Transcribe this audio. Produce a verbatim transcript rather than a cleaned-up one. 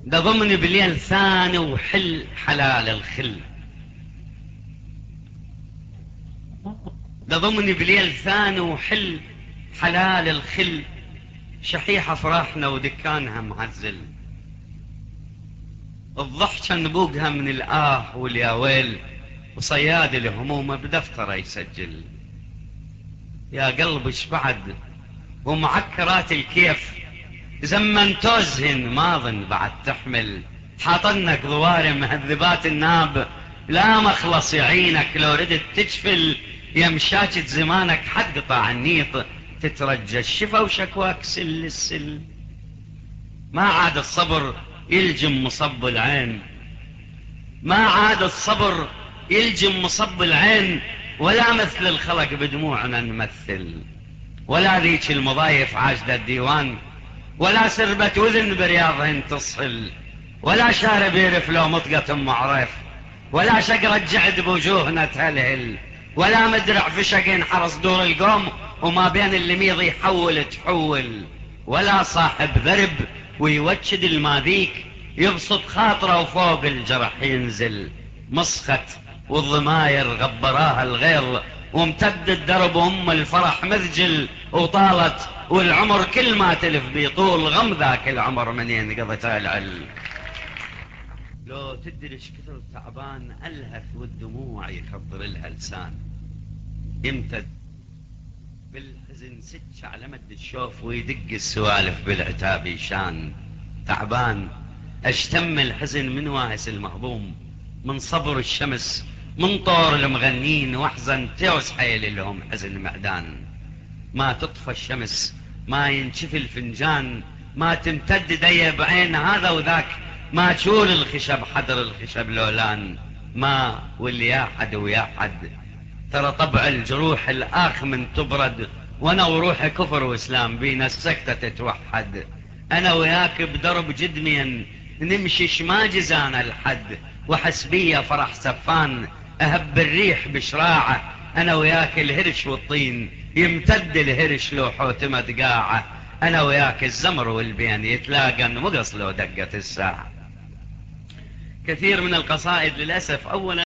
ده ضمن بليل ثاني وحل حلال الخل، ده ضمن بليل ثاني وحل حلال الخل، شحيح افراحنا ودكانها معزل، الضحشة نبوقها من الآه والياويل، وصياد الهموم بدفتره يسجل. يا قلب ايش بعد ومعكرات الكيف، زمن توزهن ما ظن بعد تحمل، حاطنك ضواري مهذبات الناب، لا مخلص يعينك لو ردت تجفل، يا مشاكة زمانك حتقطع النيط، تترجى الشفا وشكواك سل السل. ما عاد الصبر يلجم مصب العين، ما عاد الصبر يلجم مصب العين، ولا مثل الخلق بدموعنا نمثل، ولا ذيك المضايف عاجدة الديوان، ولا سربة وذن برياضهن تصل، ولا شارب يرف لو مطقة ام عريف، ولا شقرة جعد بوجوهنا تهلهل، ولا مدرع في شق حرس دور القوم، وما بين اللميض يحول تحول، ولا صاحب ذرب ويوجد الماذيك، يبسط خاطره وفوق الجرح ينزل، مسخت والضماير غبراها الغير، وامتد الدرب ام الفرح مذجل، وطالت والعمر كل ما تلف بيطول، غم ذاك العمر من ينقضت العل. لو تدري ايش كثر تعبان الهث والدموع يخضر لها لسان، يمتد بالحزن سج على مد الشوف، ويدق السوالف بالعتاب يشان. تعبان اشتم الحزن من واهس المهضوم، من صبر الشمس من طور المغنين، واحزن توس حيل لهم حزن معدان. ما تطفى الشمس ما ينشف الفنجان، ما تمتد دي بعين هذا وذاك، ما تشول الخشب حدر الخشب لولان، ما واللي يا حد ويا حد. ترى طبع الجروح الآخ من تبرد، وانا وروحي كفر واسلام بينا السكتة تتوحد. انا وياك بدرب جدمين نمشي شما جزانا الحد، وحسبية فرح سفان اهب الريح بشراعه. انا وياك الهرش والطين يمتد الهرش لو حوتمت قاعه، انا وياك الزمر والبين يتلاقى مقص لو دقت الساعه. كثير من القصائد للأسف أولا